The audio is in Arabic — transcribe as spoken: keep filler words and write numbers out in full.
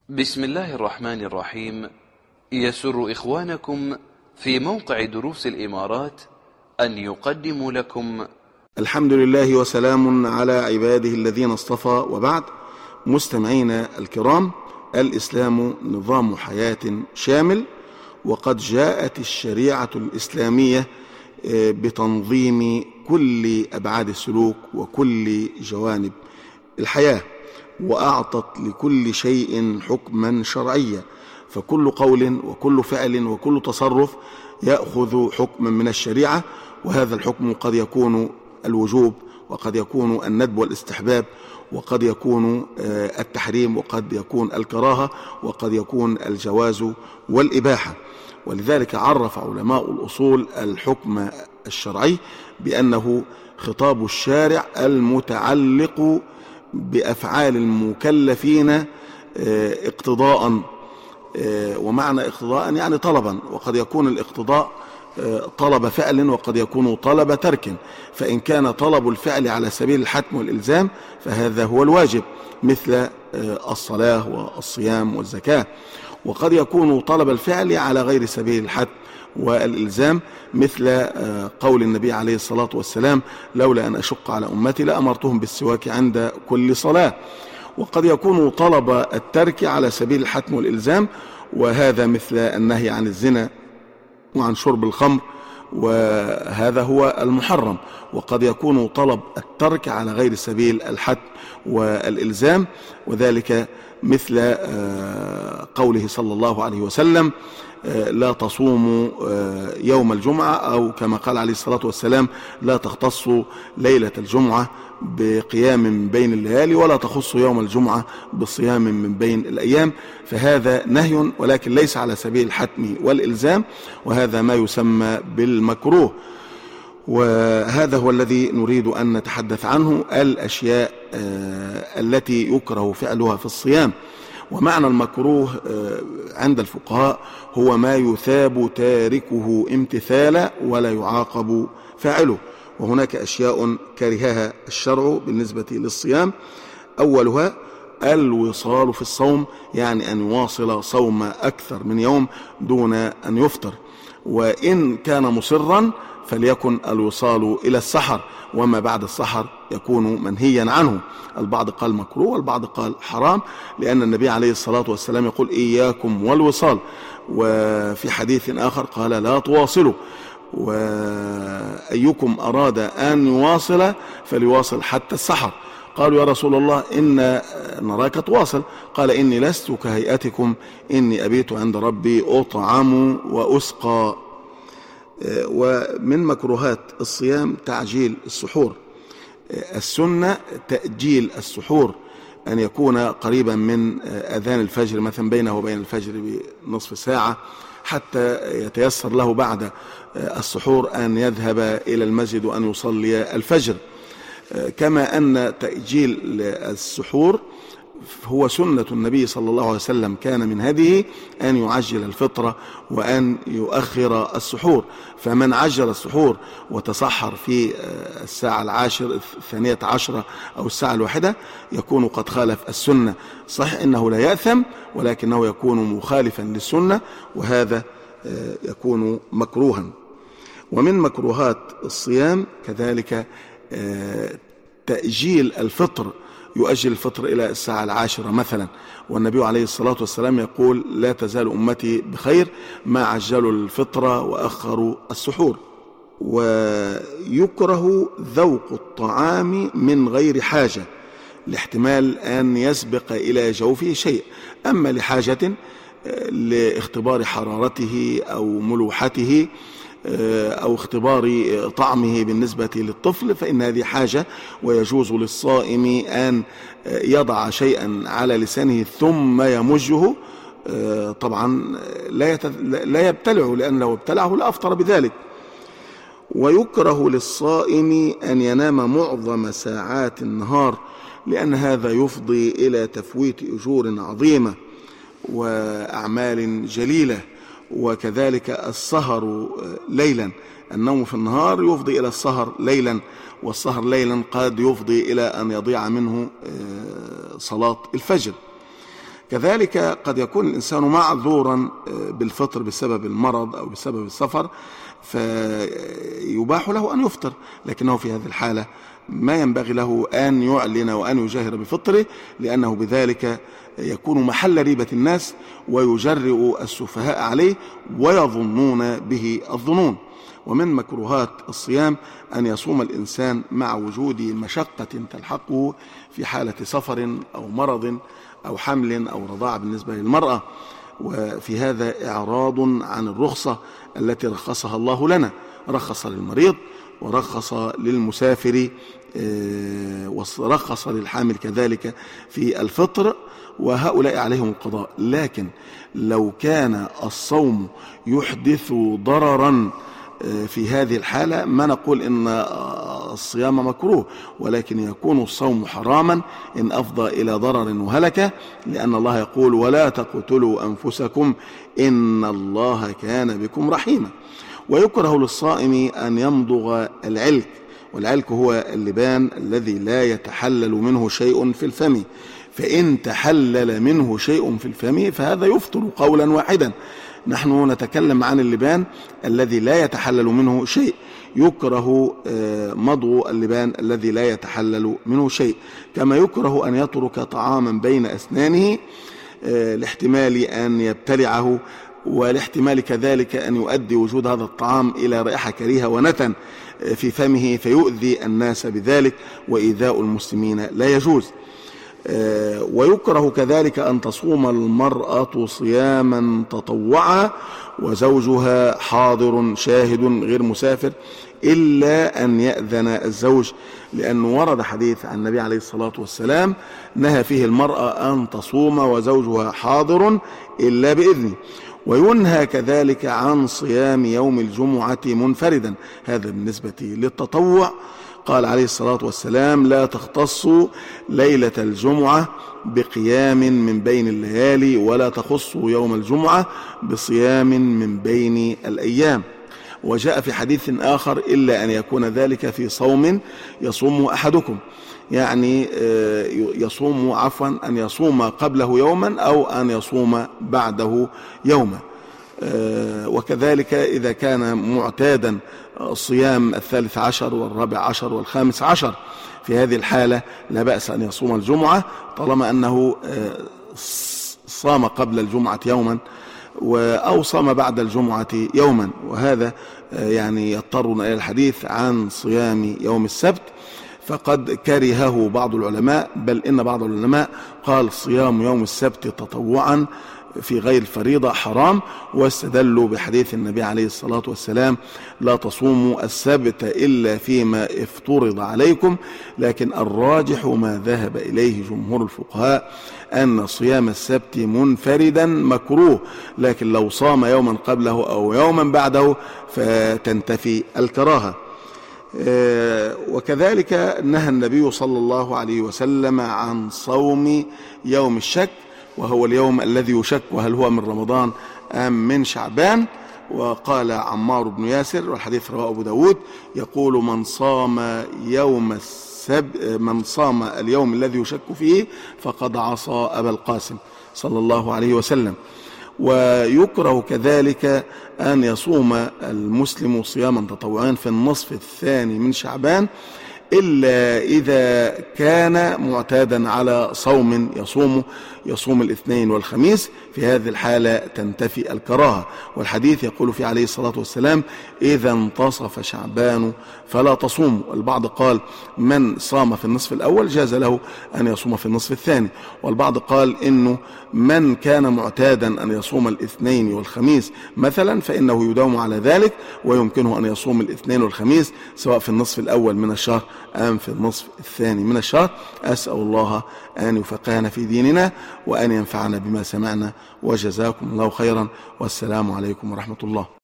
بسم الله الرحمن الرحيم. يسر إخوانكم في موقع دروس الإمارات أن يقدموا لكم الحمد لله وسلام على عباده الذين اصطفى، وبعد. مستمعينا الكرام، الإسلام نظام حياة شامل، وقد جاءت الشريعة الإسلامية بتنظيم كل أبعاد السلوك وكل جوانب الحياة، وأعطت لكل شيء حكما شرعيا، فكل قول وكل فعل وكل تصرف يأخذ حكما من الشريعة، وهذا الحكم قد يكون الوجوب، وقد يكون الندب والاستحباب، وقد يكون التحريم، وقد يكون الكراهة، وقد يكون الجواز والإباحة. ولذلك عرف علماء الأصول الحكم الشرعي بأنه خطاب الشارع المتعلق بأفعال المكلفين اقتضاء، ومعنى اقتضاء يعني طلبا، وقد يكون الاقتضاء طلب فعل وقد يكون طلب ترك، فإن كان طلب الفعل على سبيل الحتم والإلزام فهذا هو الواجب، مثل الصلاة والصيام والزكاة. وقد يكون طلب الفعل على غير سبيل الحتم والإلزام، مثل قول النبي عليه الصلاة والسلام: لولا أن أشق على أمتي لأمرتهم بالسواك عند كل صلاة. وقد يكون طلب الترك على سبيل الحتم والإلزام، وهذا مثل النهي عن الزنا وعن شرب الخمر، وهذا هو المحرم. وقد يكون طلب الترك على غير سبيل الحتم والإلزام، وذلك مثل قوله صلى الله عليه وسلم: لا تصوموا يوم الجمعة، أو كما قال عليه الصلاة والسلام: لا تختصوا ليلة الجمعة بقيام من بين الليالي، ولا تخصوا يوم الجمعة بصيام من بين الأيام. فهذا نهي، ولكن ليس على سبيل الحتم والإلزام، وهذا ما يسمى بالمكروه. وهذا هو الذي نريد أن نتحدث عنه، الأشياء التي يكره فعلها في الصيام. ومعنى المكروه عند الفقهاء هو ما يثاب تاركه امتثالا ولا يعاقب فاعله. وهناك أشياء كرهها الشرع بالنسبة للصيام، أولها الوصال في الصوم، يعني أن يواصل صوم أكثر من يوم دون أن يفطر، وإن كان مصرا فليكن الوصال إلى السحر، وما بعد السحر يكون منهيا عنه. البعض قال مكروه والبعض قال حرام، لأن النبي عليه الصلاة والسلام يقول: إياكم والوصال. وفي حديث آخر قال: لا تواصلوا، وأيكم أراد أن يواصل فليواصل حتى السحر. قالوا: يا رسول الله، إن نراك تواصل. قال: إني لست كهيئتكم، إني أبيت عند ربي أطعم وأسقى. ومن مكروهات الصيام تعجيل السحور. السنة تأجيل السحور، أن يكون قريبا من أذان الفجر، مثلا بينه وبين الفجر بنصف ساعة، حتى يتيسر له بعد السحور أن يذهب إلى المسجد وأن يصلي الفجر. كما أن تأجيل السحور هو سنة النبي صلى الله عليه وسلم، كان من هديه أن يعجل الفطرة وأن يؤخر السحور. فمن عجل السحور وتصحر في الساعة العاشر الثانية عشرة أو الساعة الواحدة يكون قد خالف السنة. صحيح إنه لا يأثم، ولكنه يكون مخالفا للسنة، وهذا يكون مكروها. ومن مكروهات الصيام كذلك تأجيل الفطر، يؤجل الفطر إلى الساعة العاشرة مثلا، والنبي عليه الصلاة والسلام يقول: لا تزال أمتي بخير ما عجلوا الفطر وأخروا السحور. ويكره ذوق الطعام من غير حاجة، لاحتمال أن يسبق إلى جوفه شيء، أما لحاجة لاختبار حرارته أو ملوحته أو اختبار طعمه بالنسبة للطفل، فإن هذه حاجة، ويجوز للصائم أن يضع شيئا على لسانه ثم يمجه. طبعا لا يبتلعه، لأن لو ابتلعه لأفطر بذلك. ويكره للصائم أن ينام معظم ساعات النهار، لأن هذا يفضي إلى تفويت أجور عظيمة وأعمال جليلة. وكذلك السهر ليلا، النوم في النهار يفضي إلى السهر ليلا، والسهر ليلا قد يفضي إلى أن يضيع منه صلاة الفجر. كذلك قد يكون الإنسان معذورا بالفطر بسبب المرض أو بسبب السفر، فيباح له أن يفطر، لكنه في هذه الحالة ما ينبغي له أن يعلن وأن يجاهر بفطره، لأنه بذلك يكون محل ريبة الناس ويجرئ السفهاء عليه ويظنون به الظنون. ومن مكروهات الصيام أن يصوم الإنسان مع وجود مشقة تلحقه في حالة سفر أو مرض أو حمل أو رضاعة بالنسبة للمرأة، وفي هذا إعراض عن الرخصة التي رخصها الله لنا، رخص للمريض ورخص للمسافر ورخص للحامل كذلك في الفطر، وهؤلاء عليهم القضاء. لكن لو كان الصوم يحدث ضررا في هذه الحالة ما نقول إن الصيام مكروه، ولكن يكون الصوم حراما إن أفضى إلى ضرر وهلكة، لأن الله يقول ولا تقتلوا أنفسكم إن الله كان بكم رحيما. ويكره للصائم أن يمضغ العلك، والعلك هو اللبان الذي لا يتحلل منه شيء في الفم، فإن تحلل منه شيء في الفم فهذا يفطر قولا واحدا. نحن نتكلم عن اللبان الذي لا يتحلل منه شيء، يكره مضغ اللبان الذي لا يتحلل منه شيء، كما يكره أن يترك طعاما بين أسنانه لاحتمال أن يبتلعه، والاحتمال كذلك أن يؤدي وجود هذا الطعام إلى رائحة كريهة ونتن في فمه فيؤذي الناس بذلك، وإيذاء المسلمين لا يجوز. ويكره كذلك أن تصوم المرأة صياما تطوعا وزوجها حاضر شاهد غير مسافر إلا أن يأذن الزوج، لأنه ورد حديث عن النبي عليه الصلاة والسلام نهى فيه المرأة أن تصوم وزوجها حاضر إلا بإذنه. وينهى كذلك عن صيام يوم الجمعة منفردا، هذا بالنسبة للتطوع. قال عليه الصلاة والسلام لا تختصوا ليلة الجمعة بقيام من بين الليالي ولا تخصوا يوم الجمعة بصيام من بين الأيام. وجاء في حديث آخر إلا أن يكون ذلك في صوم يصوم أحدكم، يعني يصوم عفوا أن يصوم قبله يوما أو أن يصوم بعده يوما. وكذلك إذا كان معتادا صيام الثالث عشر والرابع عشر والخامس عشر، في هذه الحالة لا بأس أن يصوم الجمعة طالما أنه صام قبل الجمعة يوما أو صام بعد الجمعة يوما. وهذا يعني يضطرنا إلى الحديث عن صيام يوم السبت، فقد كرهه بعض العلماء، بل إن بعض العلماء قال صيام يوم السبت تطوعا في غير الفريضة حرام، واستدلوا بحديث النبي عليه الصلاة والسلام لا تصوموا السبت إلا فيما افترض عليكم. لكن الراجح ما ذهب إليه جمهور الفقهاء أن صيام السبت منفردا مكروه، لكن لو صام يوما قبله أو يوما بعده فتنتفي الكراهة. وكذلك نهى النبي صلى الله عليه وسلم عن صوم يوم الشك، وهو اليوم الذي يشك وهل هو من رمضان أم من شعبان. وقال عمار بن ياسر والحديث رواه أبو داود يقول من صام يوم السب من صام اليوم الذي يشك فيه فقد عصى أبا القاسم صلى الله عليه وسلم. ويكره كذلك أن يصوم المسلم صياما تطوعيا في النصف الثاني من شعبان إلا إذا كان معتادا على صوم يصوم يصوم الاثنين والخميس، في هذه الحالة تنتفي الكراهة. والحديث يقول فيه عليه الصلاة والسلام إذا انتصف شعبان فلا تصوم. البعض قال من صام في النصف الأول جاز له أن يصوم في النصف الثاني، والبعض قال إنه من كان معتادا أن يصوم الاثنين والخميس مثلا فإنه يداوم على ذلك ويمكنه أن يصوم الاثنين والخميس سواء في النصف الأول من الشهر أم في النصف الثاني من الشهر. أسأل الله أن يفقهنا في ديننا وأن ينفعنا بما سمعنا، وجزاكم الله خيرا، والسلام عليكم ورحمة الله.